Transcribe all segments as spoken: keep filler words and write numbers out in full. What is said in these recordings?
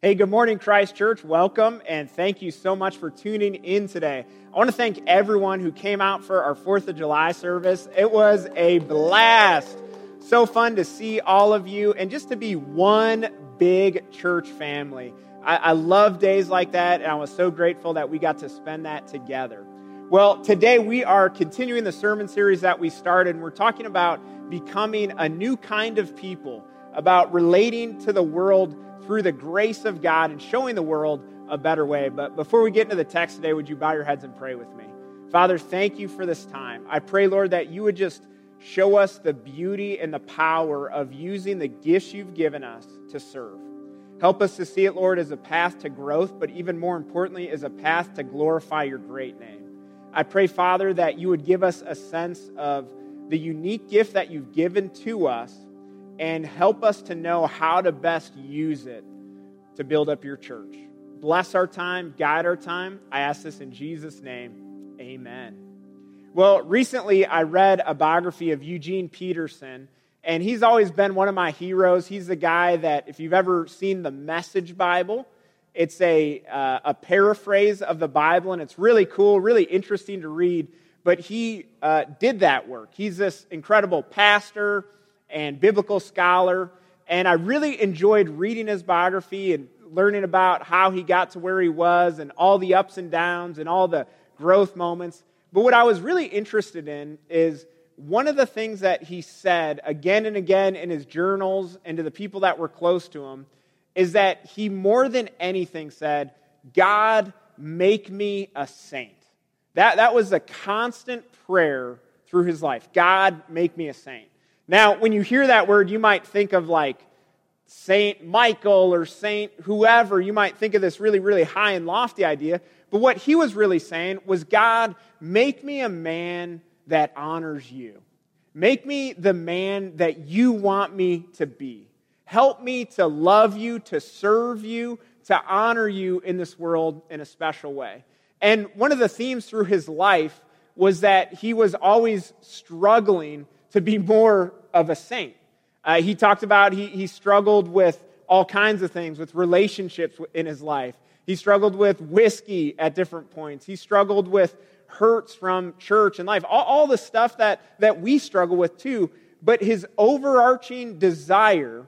Hey, good morning, Christ Church. Welcome, and thank you so much for tuning in today. I want to thank everyone who came out for our fourth of July service. It was a blast. So fun to see all of you and just to be one big church family. I, I love days like that, and I was so grateful that we got to spend that together. Well, today we are continuing the sermon series that we started, and we're talking about becoming a new kind of people, about relating to the world through the grace of God and showing the world a better way. But before we get into the text today, would you bow your heads and pray with me? Father, thank you for this time. I pray, Lord, that you would just show us the beauty and the power of using the gifts you've given us to serve. Help us to see it, Lord, as a path to growth, but even more importantly, as a path to glorify your great name. I pray, Father, that you would give us a sense of the unique gift that you've given to us and help us to know how to best use it to build up your church. Bless our time, guide our time. I ask this in Jesus' name, amen. Well, recently I read a biography of Eugene Peterson, and he's always been one of my heroes. He's the guy that, if you've ever seen the Message Bible, it's a, uh, a paraphrase of the Bible, and it's really cool, really interesting to read. But he uh, did that work. He's this incredible pastor and biblical scholar, and I really enjoyed reading his biography and learning about how he got to where he was and all the ups and downs and all the growth moments. But what I was really interested in is one of the things that he said again and again in his journals and to the people that were close to him is that he more than anything said, God, make me a saint. That, that was a constant prayer through his life. God, make me a saint. Now, when you hear that word, you might think of like Saint Michael or Saint whoever. You might think of this really, really high and lofty idea. But what he was really saying was, God, make me a man that honors you. Make me the man that you want me to be. Help me to love you, to serve you, to honor you in this world in a special way. And one of the themes through his life was that he was always struggling to be more of a saint. Uh, he talked about he, he struggled with all kinds of things, with relationships in his life. He struggled with whiskey at different points. He struggled with hurts from church and life, all, all the stuff that, that we struggle with too. But his overarching desire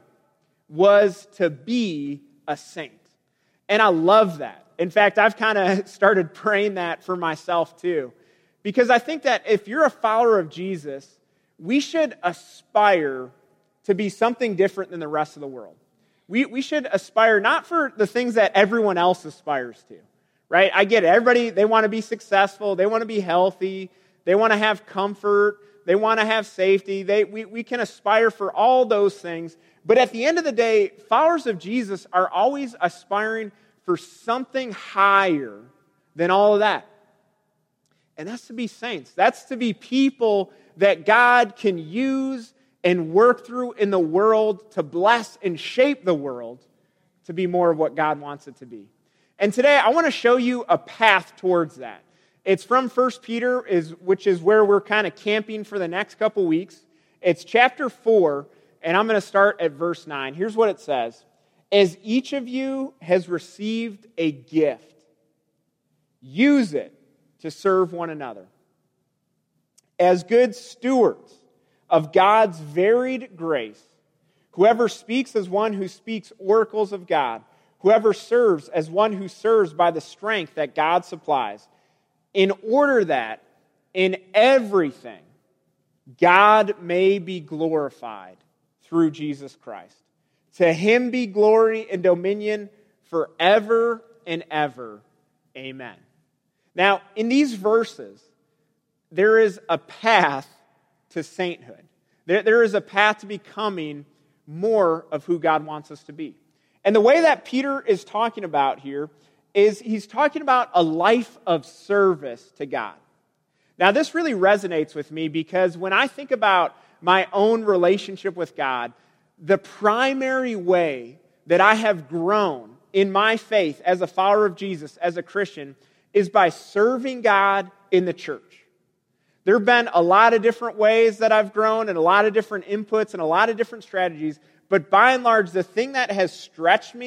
was to be a saint. And I love that. In fact, I've kind of started praying that for myself too. Because I think that if you're a follower of Jesus, we should aspire to be something different than the rest of the world. We we should aspire not for the things that everyone else aspires to, right? I get it. Everybody, they want to be successful. They want to be healthy. They want to have comfort. They want to have safety. They we, we can aspire for all those things. But at the end of the day, followers of Jesus are always aspiring for something higher than all of that. And that's to be saints. That's to be people that God can use and work through in the world to bless and shape the world to be more of what God wants it to be. And today I want to show you a path towards that. It's from First Peter, is, which is where we're kind of camping for the next couple weeks. It's chapter four, and I'm going to start at verse nine. Here's what it says. As each of you has received a gift, use it to serve one another. As good stewards of God's varied grace, whoever speaks as one who speaks oracles of God, whoever serves as one who serves by the strength that God supplies, in order that in everything God may be glorified through Jesus Christ. To him be glory and dominion forever and ever. Amen. Now, in these verses, there is a path to sainthood. There, there is a path to becoming more of who God wants us to be. And the way that Peter is talking about here is he's talking about a life of service to God. Now, this really resonates with me because when I think about my own relationship with God, the primary way that I have grown in my faith as a follower of Jesus, as a Christian, is by serving God in the church. There have been a lot of different ways that I've grown and a lot of different inputs and a lot of different strategies, but by and large, the thing that has stretched me,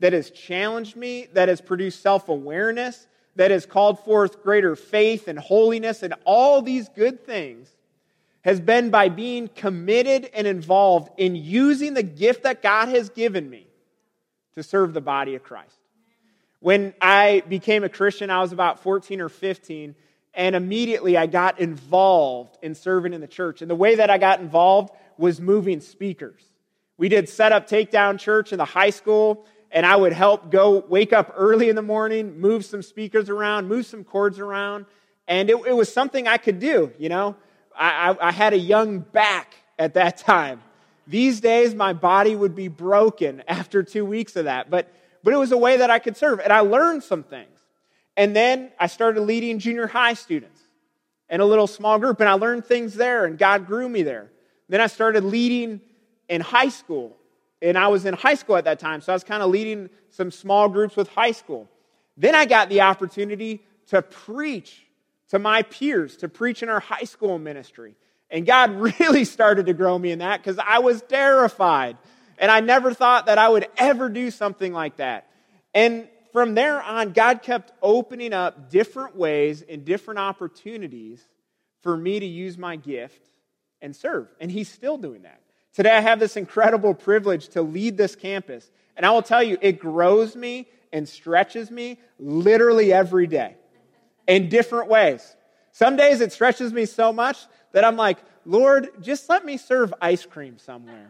that has challenged me, that has produced self-awareness, that has called forth greater faith and holiness and all these good things, has been by being committed and involved in using the gift that God has given me to serve the body of Christ. When I became a Christian, I was about fourteen or fifteen, and immediately I got involved in serving in the church. And the way that I got involved was moving speakers. We did set up takedown church in the high school, and I would help go wake up early in the morning, move some speakers around, move some cords around, and it, it was something I could do, you know. I, I, I had a young back at that time. These days, my body would be broken after two weeks of that, but, but it was a way that I could serve, and I learned some things. And then I started leading junior high students in a little small group, and I learned things there, and God grew me there. Then I started leading in high school, and I was in high school at that time, so I was kind of leading some small groups with high school. Then I got the opportunity to preach to my peers, to preach in our high school ministry. And God really started to grow me in that because I was terrified, and I never thought that I would ever do something like that. And from there on, God kept opening up different ways and different opportunities for me to use my gift and serve. And He's still doing that. Today I have this incredible privilege to lead this campus. And I will tell you, it grows me and stretches me literally every day in different ways. Some days it stretches me so much that I'm like, Lord, just let me serve ice cream somewhere.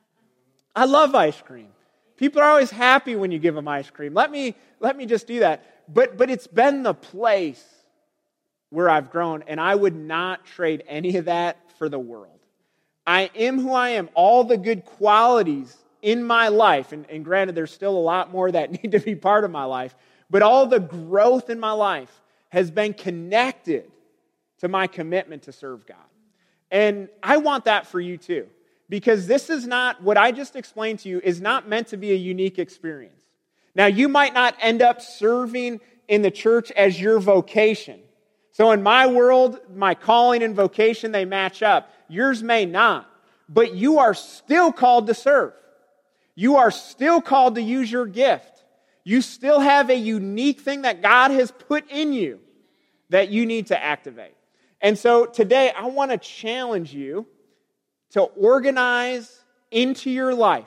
I love ice cream. People are always happy when you give them ice cream. Let me, let me just do that. But, but it's been the place where I've grown, and I would not trade any of that for the world. I am who I am. All the good qualities in my life, and, and granted, there's still a lot more that need to be part of my life, but all the growth in my life has been connected to my commitment to serve God. And I want that for you too. Because this is not, what I just explained to you is not meant to be a unique experience. Now, you might not end up serving in the church as your vocation. So in my world, my calling and vocation, they match up. Yours may not. But you are still called to serve. You are still called to use your gift. You still have a unique thing that God has put in you that you need to activate. And so today, I want to challenge you to organize into your life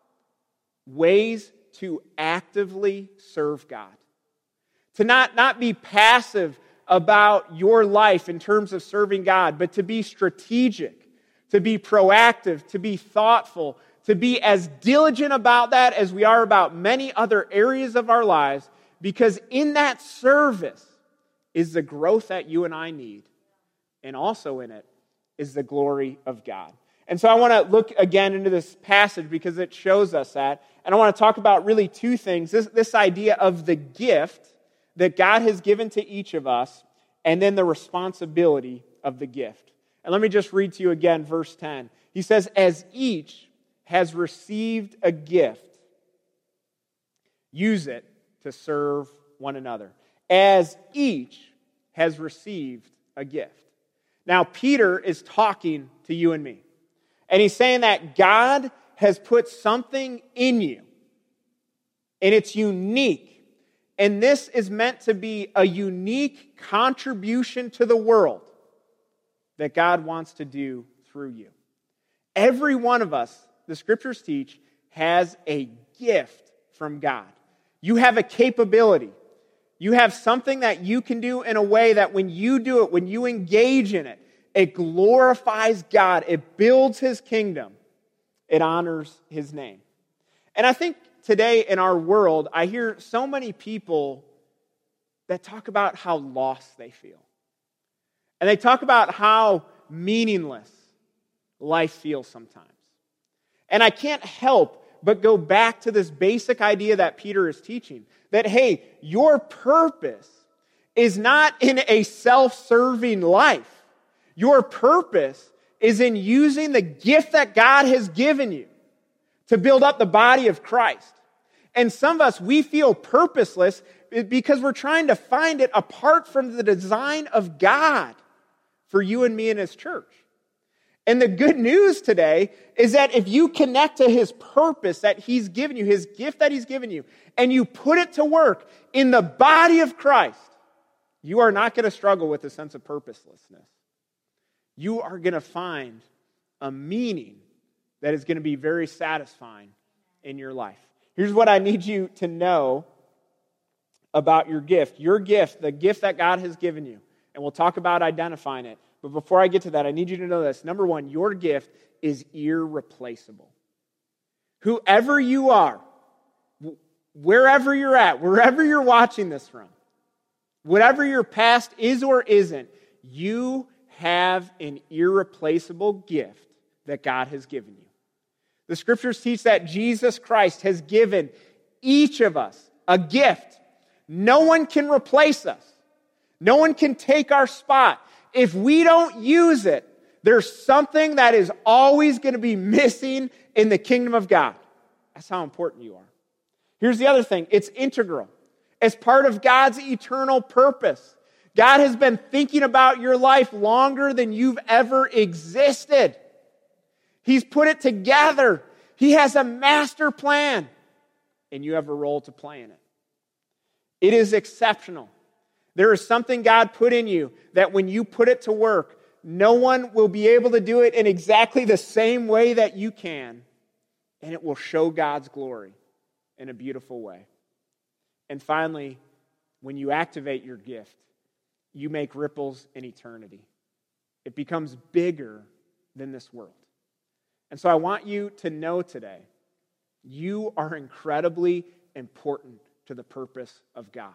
ways to actively serve God. To not, not be passive about your life in terms of serving God, but to be strategic, to be proactive, to be thoughtful, to be as diligent about that as we are about many other areas of our lives, because in that service is the growth that you and I need, and also in it is the glory of God. And so I want to look again into this passage because it shows us that. And I want to talk about really two things. This, this idea of the gift that God has given to each of us, and then the responsibility of the gift. And let me just read to you again verse ten. He says, as each has received a gift, use it to serve one another. As each has received a gift. Now, Peter is talking to you and me. And he's saying that God has put something in you. And it's unique. And this is meant to be a unique contribution to the world that God wants to do through you. Every one of us, the scriptures teach, has a gift from God. You have a capability. You have something that you can do in a way that when you do it, when you engage in it, it glorifies God. It builds His kingdom. It honors His name. And I think today in our world, I hear so many people that talk about how lost they feel. And they talk about how meaningless life feels sometimes. And I can't help but go back to this basic idea that Peter is teaching. That, hey, your purpose is not in a self-serving life. Your purpose is in using the gift that God has given you to build up the body of Christ. And some of us, we feel purposeless because we're trying to find it apart from the design of God for you and me in His church. And the good news today is that if you connect to his purpose that he's given you, his gift that he's given you, and you put it to work in the body of Christ, you are not going to struggle with a sense of purposelessness. You are going to find a meaning that is going to be very satisfying in your life. Here's what I need you to know about your gift. Your gift, the gift that God has given you, and we'll talk about identifying it. But before I get to that, I need you to know this. Number one, your gift is irreplaceable. Whoever you are, wherever you're at, wherever you're watching this from, whatever your past is or isn't, you have an irreplaceable gift that God has given you. The scriptures teach that Jesus Christ has given each of us a gift. No one can replace us. No one can take our spot. If we don't use it, there's something that is always going to be missing in the kingdom of God. That's how important you are. Here's the other thing. It's integral. It's part of God's eternal purpose. God has been thinking about your life longer than you've ever existed. He's put it together. He has a master plan, and you have a role to play in it. It is exceptional. There is something God put in you that when you put it to work, no one will be able to do it in exactly the same way that you can, and it will show God's glory in a beautiful way. And finally, when you activate your gift, you make ripples in eternity. It becomes bigger than this world. And so I want you to know today, you are incredibly important to the purpose of God.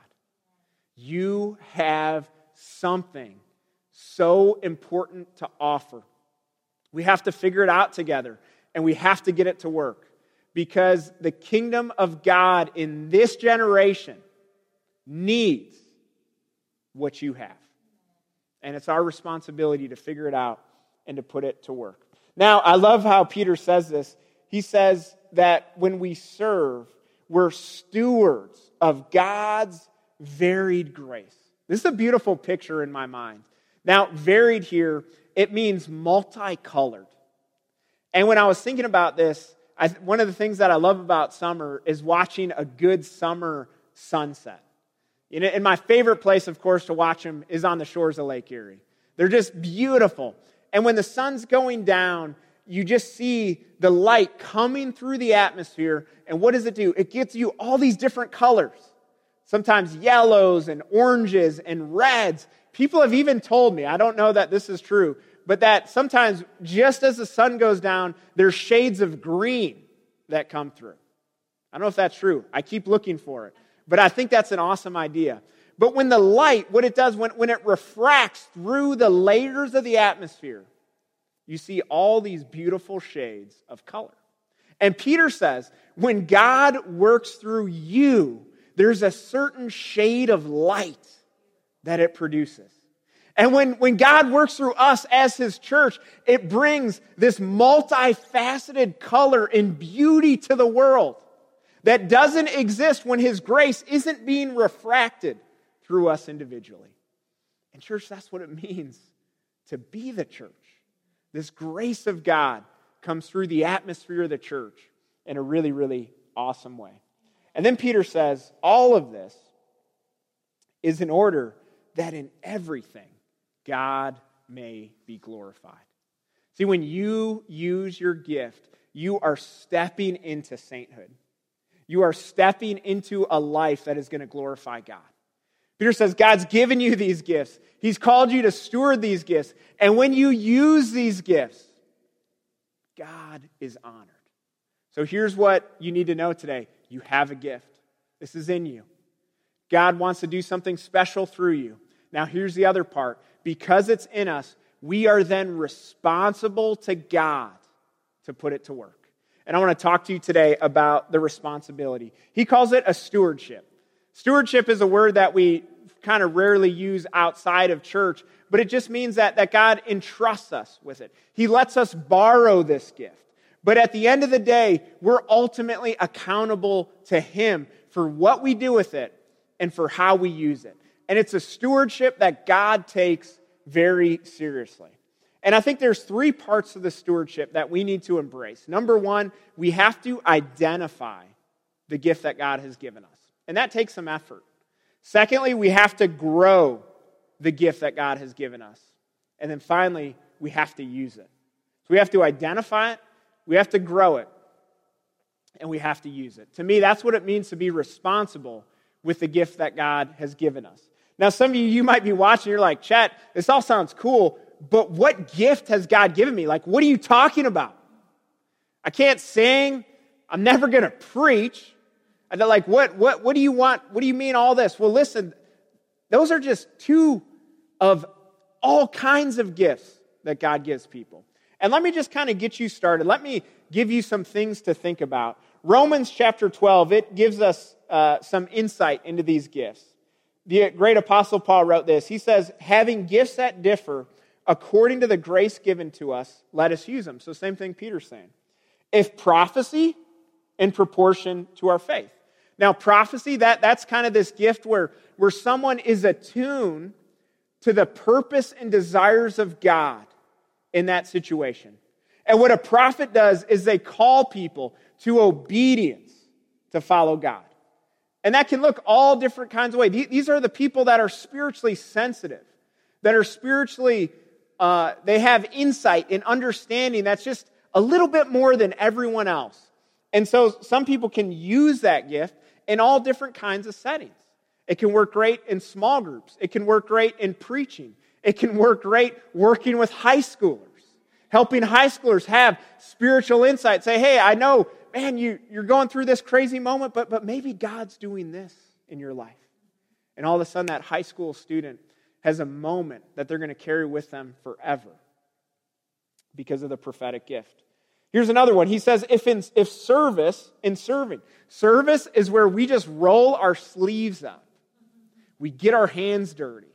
You have something so important to offer. We have to figure it out together, and we have to get it to work, because the kingdom of God in this generation needs what you have. And it's our responsibility to figure it out and to put it to work. Now, I love how Peter says this. He says that when we serve, we're stewards of God's varied grace. This is a beautiful picture in my mind. Now, varied here, it means multicolored. And when I was thinking about this, I, one of the things that I love about summer is watching a good summer sunset. You know, and my favorite place, of course, to watch them is on the shores of Lake Erie. They're just beautiful. And when the sun's going down, you just see the light coming through the atmosphere. And what does it do? It gets you all these different colors. Sometimes yellows and oranges and reds. People have even told me, I don't know that this is true, but that sometimes just as the sun goes down, there's shades of green that come through. I don't know if that's true. I keep looking for it. But I think that's an awesome idea. But when the light, what it does, when, when it refracts through the layers of the atmosphere, you see all these beautiful shades of color. And Peter says, when God works through you, there's a certain shade of light that it produces. And when, when God works through us as His church, it brings this multifaceted color and beauty to the world that doesn't exist when His grace isn't being refracted through us individually. And church, that's what it means to be the church. This grace of God comes through the atmosphere of the church in a really, really awesome way. And then Peter says, all of this is in order that in everything God may be glorified. See, when you use your gift, you are stepping into sainthood. You are stepping into a life that is going to glorify God. Peter says, God's given you these gifts. He's called you to steward these gifts. And when you use these gifts, God is honored. So here's what you need to know today. You have a gift. This is in you. God wants to do something special through you. Now here's the other part. Because it's in us, we are then responsible to God to put it to work. And I want to talk to you today about the responsibility. He calls it a stewardship. Stewardship is a word that we kind of rarely use outside of church, but it just means that, that God entrusts us with it. He lets us borrow this gift. But at the end of the day, we're ultimately accountable to Him for what we do with it and for how we use it. And it's a stewardship that God takes very seriously. And I think there's three parts of the stewardship that we need to embrace. Number one, we have to identify the gift that God has given us. And that takes some effort. Secondly, we have to grow the gift that God has given us. And then finally, we have to use it. So we have to identify it, we have to grow it, and we have to use it. To me, that's what it means to be responsible with the gift that God has given us. Now, some of you, you might be watching, you're like, Chet, this all sounds cool, but what gift has God given me? Like, what are you talking about? I can't sing. I'm never going to preach. And they're like, what, what, what do you want? What do you mean all this? Well, listen, those are just two of all kinds of gifts that God gives people. And let me just kind of get you started. Let me give you some things to think about. Romans chapter twelve, it gives us uh, some insight into these gifts. The great apostle Paul wrote this. He says, having gifts that differ according to the grace given to us, let us use them. So same thing Peter's saying. If prophecy, in proportion to our faith. Now prophecy, that, that's kind of this gift where, where someone is attuned to the purpose and desires of God in that situation. And what a prophet does is they call people to obedience to follow God. And that can look all different kinds of ways. These are the people that are spiritually sensitive, that are spiritually, uh, they have insight and understanding that's just a little bit more than everyone else. And so some people can use that gift in all different kinds of settings. It can work great in small groups. It can work great in preaching. It can work great working with high schoolers, helping high schoolers have spiritual insight. Say, hey, I know, man, you, you're going through this crazy moment, but, but maybe God's doing this in your life. And all of a sudden that high school student has a moment that they're going to carry with them forever because of the prophetic gift. Here's another one. He says, if in if service, in serving. Service is where we just roll our sleeves up. We get our hands dirty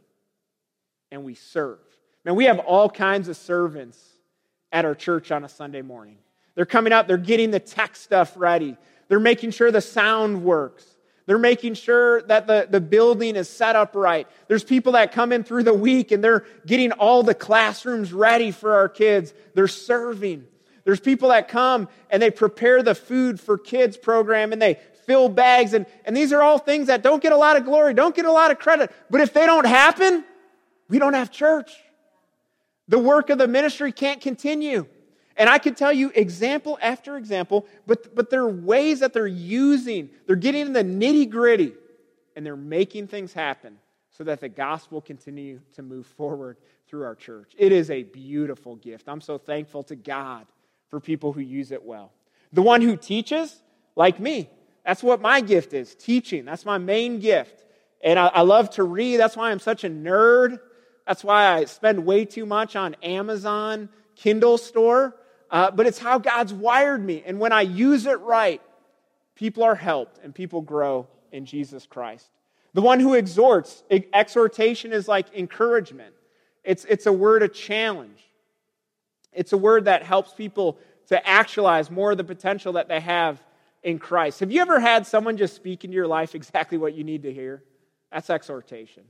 and we serve. Man, we have all kinds of servants at our church on a Sunday morning. They're coming up, they're getting the tech stuff ready. They're making sure the sound works. They're making sure that the, the building is set up right. There's people that come in through the week and they're getting all the classrooms ready for our kids. They're serving. There's people that come and they prepare the food for kids program and they fill bags. And, and these are all things that don't get a lot of glory, don't get a lot of credit. But if they don't happen, we don't have church. The work of the ministry can't continue. And I could tell you example after example, but, but there are ways that they're using, they're getting in the nitty gritty and they're making things happen so that the gospel continue to move forward through our church. It is a beautiful gift. I'm so thankful to God for people who use it well. The one who teaches, like me, that's what my gift is, teaching. That's my main gift. And I, I love to read. That's why I'm such a nerd. That's why I spend way too much on Amazon Kindle store. Uh, but it's how God's wired me. And when I use it right, people are helped and people grow in Jesus Christ. The one who exhorts, exhortation is like encouragement. It's, it's a word of challenge. It's a word that helps people to actualize more of the potential that they have in Christ. Have you ever had someone just speak into your life exactly what you need to hear? That's exhortation.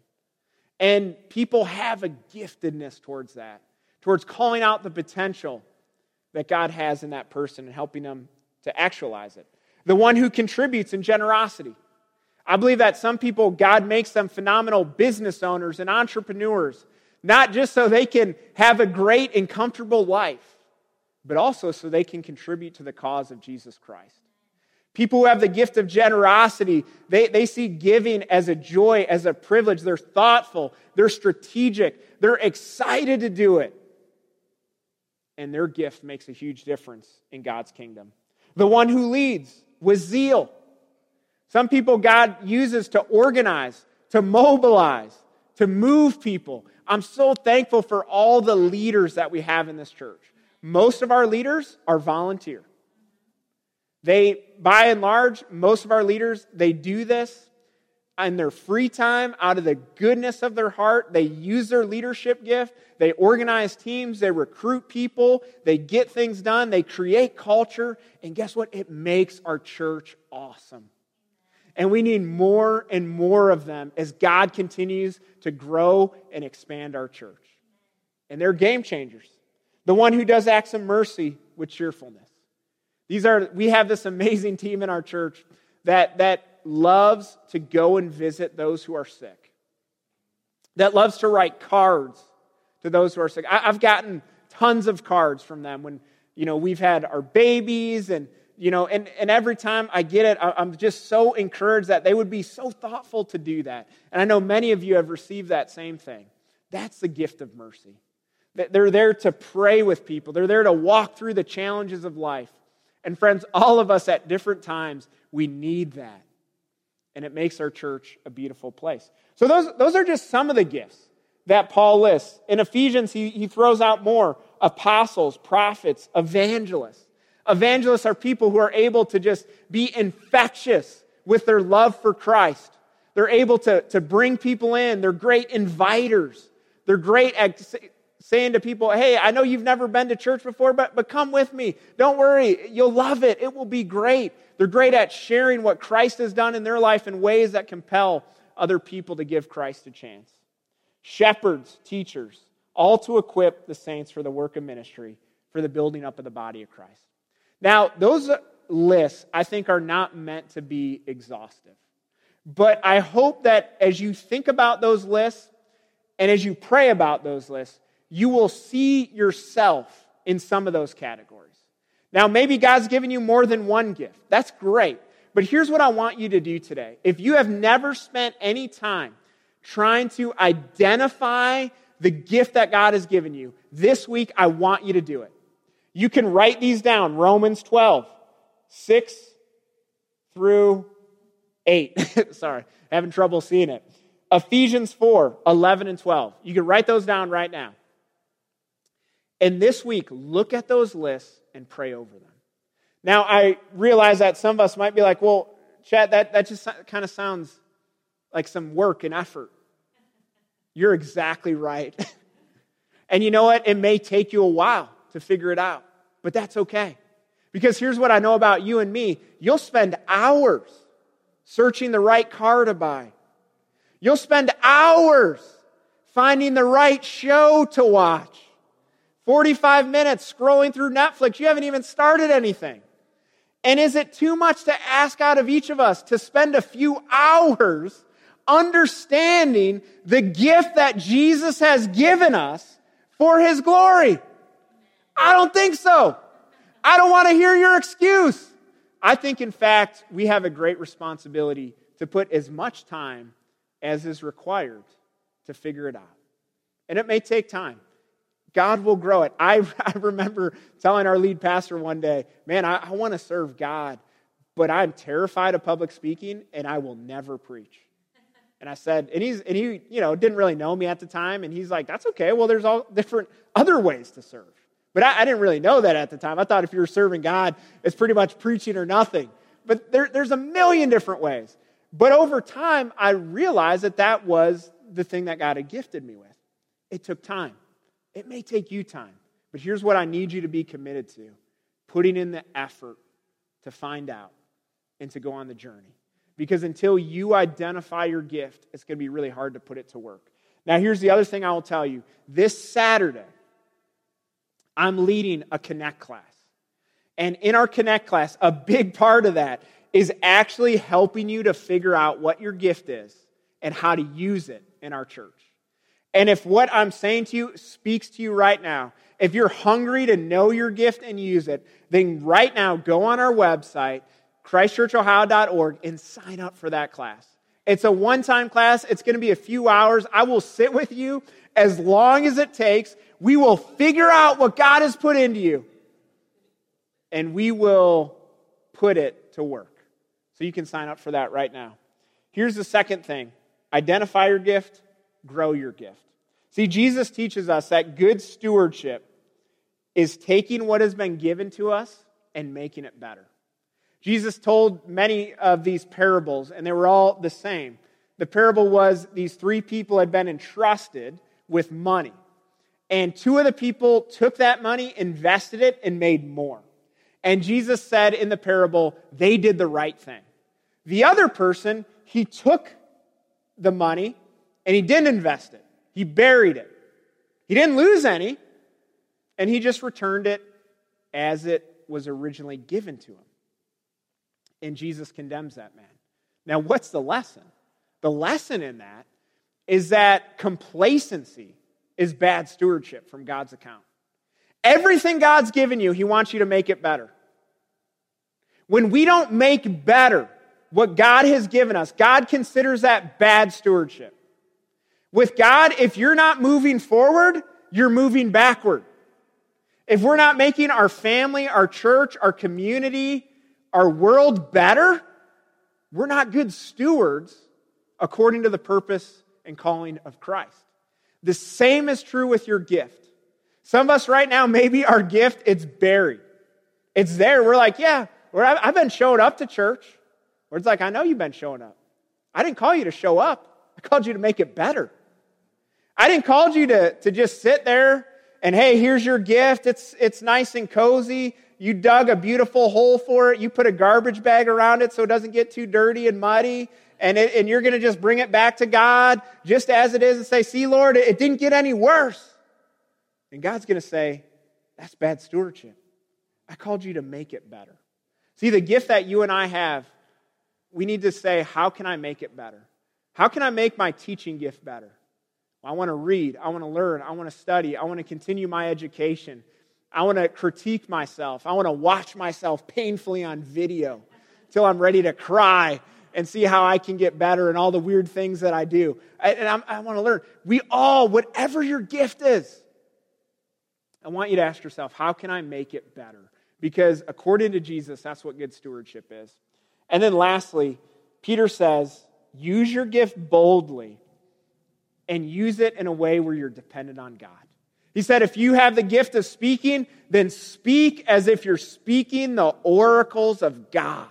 And people have a giftedness towards that, towards calling out the potential that God has in that person and helping them to actualize it. The one who contributes in generosity. I believe that some people, God makes them phenomenal business owners and entrepreneurs, not just so they can have a great and comfortable life, but also so they can contribute to the cause of Jesus Christ. People who have the gift of generosity, they, they see giving as a joy, as a privilege. They're thoughtful, they're strategic, they're excited to do it. And their gift makes a huge difference in God's kingdom. The one who leads with zeal. Some people God uses to organize, to mobilize, to move people. I'm so thankful for all the leaders that we have in this church. Most of our leaders are volunteer. They, by and large, most of our leaders, they do this in their free time, out of the goodness of their heart. They use their leadership gift. They organize teams. They recruit people. They get things done. They create culture. And guess what? It makes our church awesome. And we need more and more of them as God continues to grow and expand our church. And they're game changers. The one who does acts of mercy with cheerfulness. These are, we have this amazing team in our church that, that loves to go and visit those who are sick. That loves to write cards to those who are sick. I, I've gotten tons of cards from them when, you know, we've had our babies and, you know, and, and every time I get it, I'm just so encouraged that they would be so thoughtful to do that. And I know many of you have received that same thing. That's the gift of mercy. They're there to pray with people. They're there to walk through the challenges of life. And friends, all of us at different times, we need that. And it makes our church a beautiful place. So those, those are just some of the gifts that Paul lists. In Ephesians, he, he throws out more. Apostles, prophets, evangelists. Evangelists are people who are able to just be infectious with their love for Christ. They're able to, to bring people in. They're great inviters. They're great at saying to people, hey, I know you've never been to church before, but, but come with me. Don't worry. You'll love it. It will be great. They're great at sharing what Christ has done in their life in ways that compel other people to give Christ a chance. Shepherds, teachers, all to equip the saints for the work of ministry, for the building up of the body of Christ. Now, those lists, I think, are not meant to be exhaustive. But I hope that as you think about those lists and as you pray about those lists, you will see yourself in some of those categories. Now, maybe God's given you more than one gift. That's great. But here's what I want you to do today. If you have never spent any time trying to identify the gift that God has given you, this week I want you to do it. You can write these down. Romans twelve, six through eight. Sorry, having trouble seeing it. Ephesians four, eleven and twelve. You can write those down right now. And this week, look at those lists and pray over them. Now, I realize that some of us might be like, well, Chad, that, that just kind of sounds like some work and effort. You're exactly right. And you know what? It may take you a while to figure it out, but that's okay. Because here's what I know about you and me. You'll spend hours searching the right car to buy. You'll spend hours finding the right show to watch. forty-five minutes scrolling through Netflix. You haven't even started anything. And is it too much to ask out of each of us to spend a few hours understanding the gift that Jesus has given us for His glory? I don't think so. I don't want to hear your excuse. I think, in fact, we have a great responsibility to put as much time as is required to figure it out. And it may take time. God will grow it. I, I remember telling our lead pastor one day, man, I, I want to serve God, but I'm terrified of public speaking, and I will never preach. And I said, and he's and he, you know, didn't really know me at the time, and he's like, that's okay. Well, there's all different other ways to serve. But I, I didn't really know that at the time. I thought if you were serving God, it's pretty much preaching or nothing. But there, there's a million different ways. But over time, I realized that that was the thing that God had gifted me with. It took time. It may take you time. But here's what I need you to be committed to. Putting in the effort to find out and to go on the journey. Because until you identify your gift, it's going to be really hard to put it to work. Now, here's the other thing I will tell you. This Saturday, I'm leading a Connect class. And in our Connect class, a big part of that is actually helping you to figure out what your gift is and how to use it in our church. And if what I'm saying to you speaks to you right now, if you're hungry to know your gift and use it, then right now go on our website, christ church ohio dot org, and sign up for that class. It's a one-time class. It's going to be a few hours. I will sit with you as long as it takes. We will figure out what God has put into you, and we will put it to work. So you can sign up for that right now. Here's the second thing. Identify your gift, grow your gift. See, Jesus teaches us that good stewardship is taking what has been given to us and making it better. Jesus told many of these parables, and they were all the same. The parable was these three people had been entrusted with money. And two of the people took that money, invested it, and made more. And Jesus said in the parable, they did the right thing. The other person, he took the money and he didn't invest it. He buried it. He didn't lose any. And he just returned it as it was originally given to him. And Jesus condemns that man. Now, what's the lesson? The lesson in that is that complacency is bad stewardship from God's account. Everything God's given you, he wants you to make it better. When we don't make better what God has given us, God considers that bad stewardship. With God, if you're not moving forward, you're moving backward. If we're not making our family, our church, our community, our world better, we're not good stewards according to the purpose and calling of Christ. The same is true with your gift. Some of us right now, maybe our gift, it's buried. It's there. We're like, yeah, I've been showing up to church. Or it's like, I know you've been showing up. I didn't call you to show up. I called you to make it better. I didn't call you to, to just sit there and, hey, here's your gift. It's, it's nice and cozy. You dug a beautiful hole for it. You put a garbage bag around it so it doesn't get too dirty and muddy. And, it, and you're going to just bring it back to God just as it is and say, see, Lord, it, it didn't get any worse. And God's going to say, that's bad stewardship. I called you to make it better. See, the gift that you and I have, we need to say, how can I make it better? How can I make my teaching gift better? I want to read. I want to learn. I want to study. I want to continue my education. I want to critique myself. I want to watch myself painfully on video until I'm ready to cry and see how I can get better and all the weird things that I do. And I'm, I want to learn. We all, whatever your gift is, I want you to ask yourself, how can I make it better? Because according to Jesus, that's what good stewardship is. And then lastly, Peter says, use your gift boldly and use it in a way where you're dependent on God. He said, if you have the gift of speaking, then speak as if you're speaking the oracles of God.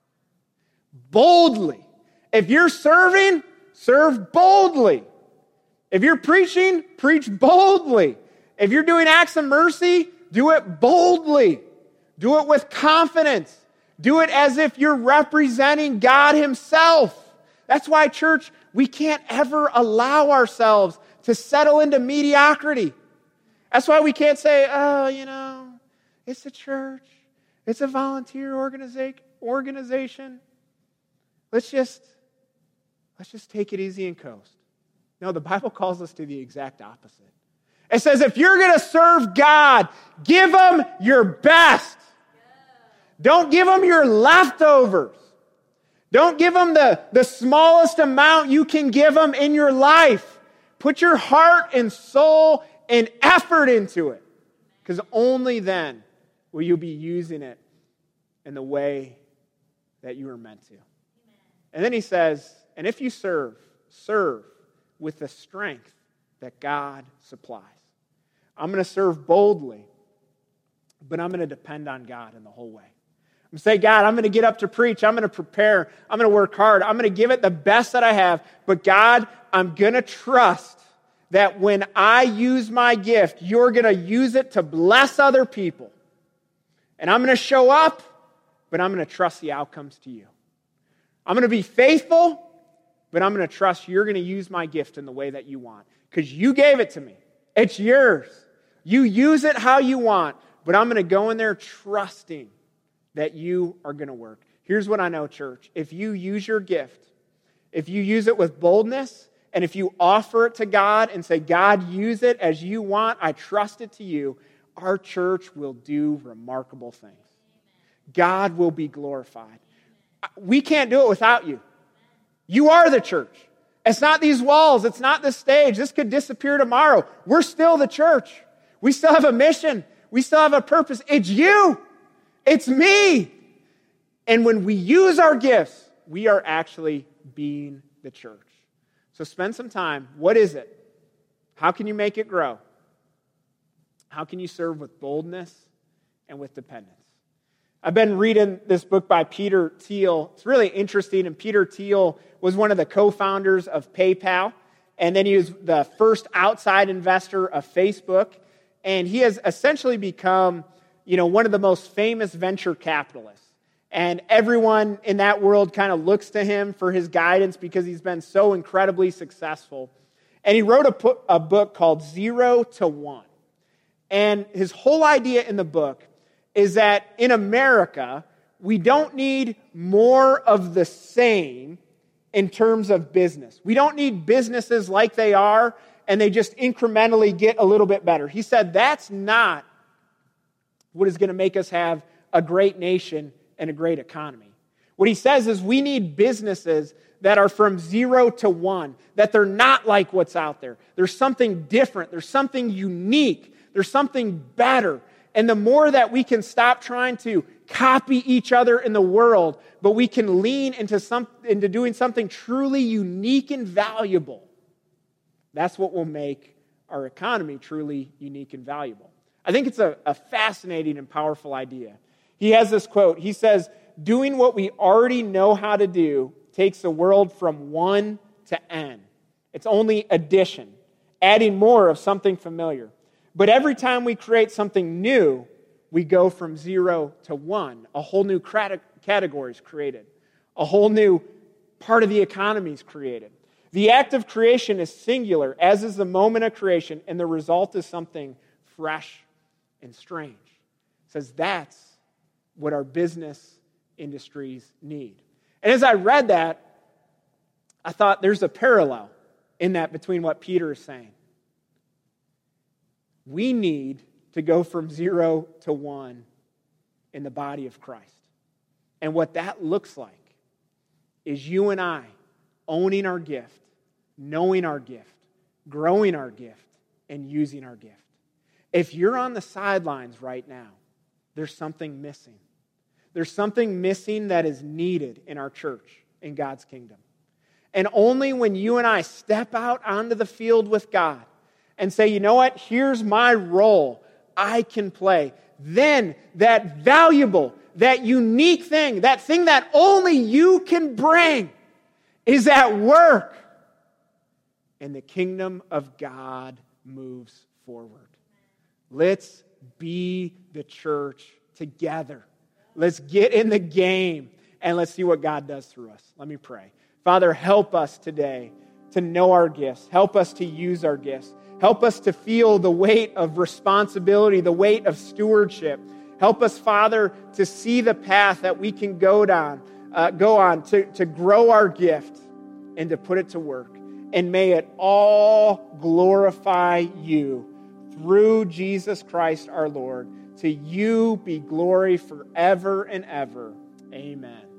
Boldly. If you're serving, serve boldly. If you're preaching, preach boldly. If you're doing acts of mercy, do it boldly. Do it with confidence. Do it as if you're representing God Himself. That's why, church, we can't ever allow ourselves to settle into mediocrity. That's why we can't say, oh, you know, it's a church. It's a volunteer organiza- organization. Let's just, let's just take it easy and coast. No, the Bible calls us to the exact opposite. It says, if you're going to serve God, give Him your best. Don't give Him your leftovers. Don't give Him the, the smallest amount you can give Him in your life. Put your heart and soul and effort into it. Because only then will you be using it in the way that you were meant to. And then he says, and if you serve, serve with the strength that God supplies. I'm going to serve boldly, but I'm going to depend on God in the whole way. I'm going to say, God, I'm going to get up to preach. I'm going to prepare. I'm going to work hard. I'm going to give it the best that I have. But God, I'm going to trust that when I use my gift, you're going to use it to bless other people. And I'm going to show up, but I'm going to trust the outcomes to you. I'm going to be faithful, but I'm going to trust you're going to use my gift in the way that you want. Because you gave it to me. It's yours. You use it how you want, but I'm going to go in there trusting that you are going to work. Here's what I know, church. If you use your gift, if you use it with boldness, and if you offer it to God and say, God, use it as you want, I trust it to you, our church will do remarkable things. God will be glorified. We can't do it without you. You are the church. It's not these walls. It's not this stage. This could disappear tomorrow. We're still the church. We still have a mission. We still have a purpose. It's you. It's me. And when we use our gifts, we are actually being the church. So spend some time. What is it? How can you make it grow? How can you serve with boldness and with dependence? I've been reading this book by Peter Thiel. It's really interesting. And Peter Thiel was one of the co-founders of PayPal. And then he was the first outside investor of Facebook. And he has essentially become, you know, one of the most famous venture capitalists. And everyone in that world kind of looks to him for his guidance because he's been so incredibly successful. And he wrote a, a book called Zero to One. And his whole idea in the book is that in America, we don't need more of the same in terms of business. We don't need businesses like they are, and they just incrementally get a little bit better. He said that's not what is going to make us have a great nation and a great economy. What he says is we need businesses that are from zero to one, that they're not like what's out there. There's something different. There's something unique. There's something better. And the more that we can stop trying to copy each other in the world, but we can lean into some into doing something truly unique and valuable, that's what will make our economy truly unique and valuable. I think it's a, a fascinating and powerful idea. He has this quote. He says, doing what we already know how to do takes the world from one to N. It's only addition, adding more of something familiar. But every time we create something new, we go from zero to one. A whole new category is created. A whole new part of the economy is created. The act of creation is singular, as is the moment of creation, and the result is something fresh and strange. It says that's what our business industries need. And as I read that, I thought there's a parallel in that between what Peter is saying. We need to go from zero to one in the body of Christ. And what that looks like is you and I owning our gift, knowing our gift, growing our gift, and using our gift. If you're on the sidelines right now, there's something missing. There's something missing that is needed in our church, in God's kingdom. And only when you and I step out onto the field with God and say, you know what, here's my role I can play, then that valuable, that unique thing, that thing that only you can bring is at work. And the kingdom of God moves forward. Let's be the church together. Let's get in the game and let's see what God does through us. Let me pray. Father, help us today to know our gifts. Help us to use our gifts. Help us to feel the weight of responsibility, the weight of stewardship. Help us, Father, to see the path that we can go down, uh, go on to, to grow our gift and to put it to work. And may it all glorify you through Jesus Christ our Lord. To you be glory forever and ever. Amen.